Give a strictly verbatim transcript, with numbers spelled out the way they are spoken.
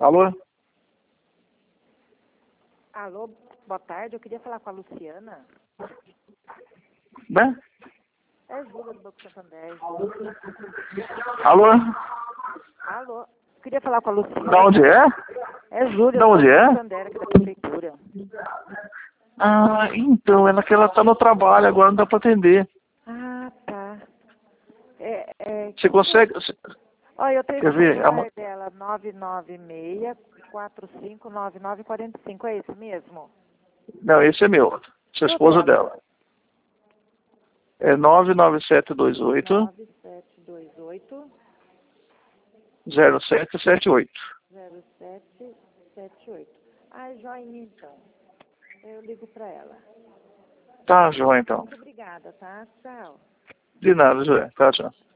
Alô? Alô, boa tarde. Eu queria falar com a Luciana. Né? É Júlia do Banco Santander. Alô? Alô. Eu queria falar com a Luciana. Da onde é? É Júlia Da do onde Banco é? Santander, aqui da prefeitura. Ah, então, ela que ela tá no trabalho, agora não dá pra atender. Ah, tá. É, é... Você consegue... você- Olha, eu tenho Quer o ver? É celular uma- dela, nove nove seis, quatro cinco nove nove quatro cinco. É esse mesmo? Não, esse é meu. Essa é a E o esposa dela? dela. É nove nove sete dois oito nove sete dois oito, zero sete sete oito. zero sete sete oito. Ah, joinha, então. Eu ligo pra ela. Tá, joia, então. Muito obrigada, tá? Tchau. De nada, joia. Tá, tchau.